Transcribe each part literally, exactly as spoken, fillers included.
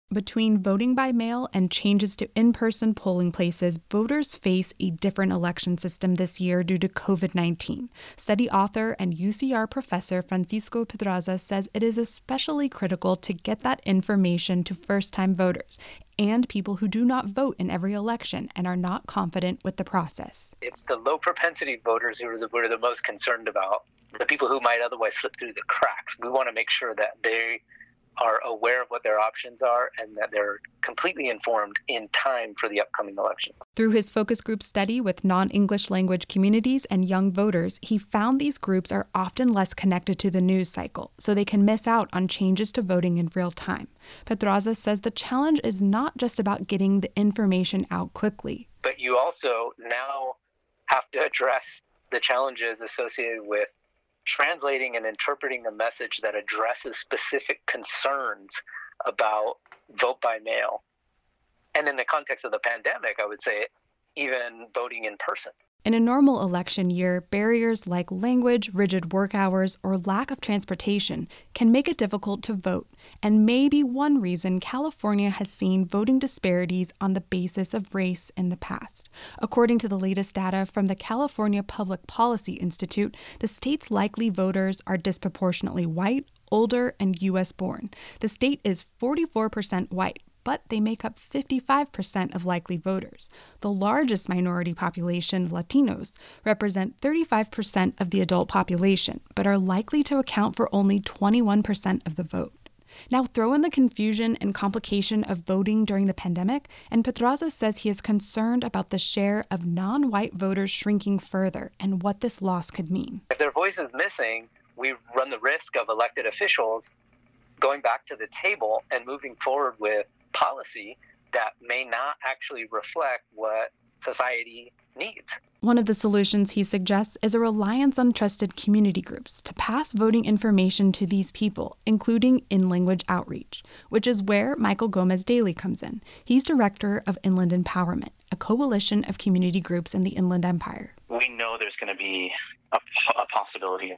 Between voting by mail and changes to in-person polling places, voters face a different election system this year due to covid nineteen. Study author and U C R professor Francisco Pedraza says it is especially critical to get that information to first-time voters and people who do not vote in every election and are not confident with the process. It's the low-propensity voters who are the, we're the most concerned about, the people who might otherwise slip through the cracks. We want to make sure that they are aware of what their options are and that they're completely informed in time for the upcoming elections. Through his focus group study with non-English language communities and young voters, he found these groups are often less connected to the news cycle, so they can miss out on changes to voting in real time. Pedraza says the challenge is not just about getting the information out quickly. But you also now have to address the challenges associated with translating and interpreting a message that addresses specific concerns about vote by mail. And in the context of the pandemic, I would say even voting in person. In a normal election year, barriers like language, rigid work hours, or lack of transportation can make it difficult to vote, and may be one reason California has seen voting disparities on the basis of race in the past. According to the latest data from the California Public Policy Institute, the state's likely voters are disproportionately white, older, and U S born. The state is forty-four percent white, but they make up fifty-five percent of likely voters. The largest minority population, Latinos, represent thirty-five percent of the adult population, but are likely to account for only twenty-one percent of the vote. Now throw in the confusion and complication of voting during the pandemic, and Pedraza says he is concerned about the share of non-white voters shrinking further and what this loss could mean. If their voice is missing, we run the risk of elected officials going back to the table and moving forward with policy that may not actually reflect what society needs. One of the solutions he suggests is a reliance on trusted community groups to pass voting information to these people, including in-language outreach, which is where Michael Gomez Daly comes in. He's director of Inland Empowerment, a coalition of community groups in the Inland Empire. We know there's going to be a, a possibility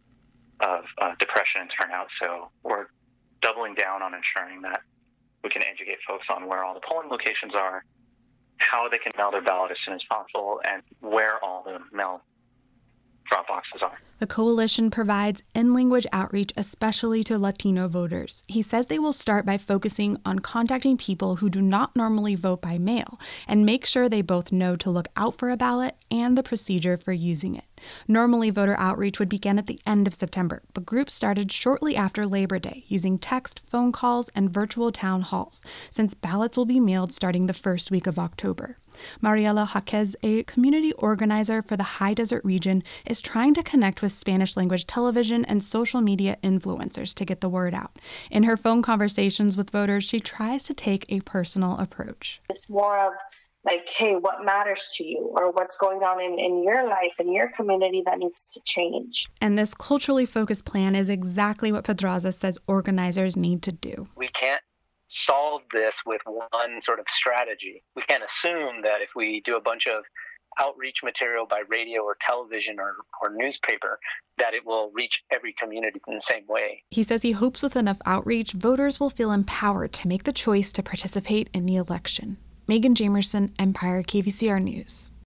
of uh, depression and turnout, so we're doubling down on ensuring that we can educate folks on where all the polling locations are, how they can mail their ballot as soon as possible, and where all the mail drop boxes are. The coalition provides in-language outreach especially to Latino voters. He says they will start by focusing on contacting people who do not normally vote by mail and make sure they both know to look out for a ballot and the procedure for using it. Normally, voter outreach would begin at the end of September, but groups started shortly after Labor Day using text, phone calls, and virtual town halls, since ballots will be mailed starting the first week of October. Mariela Jaquez, a community organizer for the High Desert region, is trying to connect with Spanish-language television and social media influencers to get the word out. In her phone conversations with voters, she tries to take a personal approach. It's more of like, hey, what matters to you, or what's going on in, in your life, in your community that needs to change. And this culturally focused plan is exactly what Pedraza says organizers need to do. We can't solve this with one sort of strategy. We can't assume that if we do a bunch of outreach material by radio or television or, or newspaper, that it will reach every community in the same way. He says he hopes with enough outreach, voters will feel empowered to make the choice to participate in the election. Megan Jamerson, Empire, K V C R News.